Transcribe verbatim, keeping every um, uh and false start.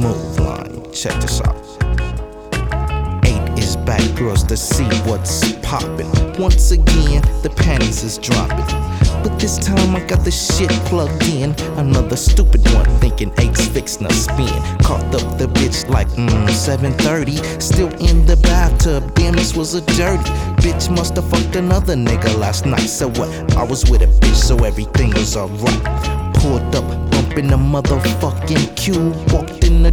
move line. Check this out. Eight is back, girls, to see what's poppin'. Once again, the panties is dropping. But this time I got the shit plugged in. Another stupid one thinking eight's fixin' a spin. Caught up the bitch like mm, seven thirty. Still in the bathtub, damn this was a dirty. Bitch musta fucked another nigga last night. So what? I was with a bitch, so everything was alright. Pulled up, bumpin' the motherfucking queue. Walked in the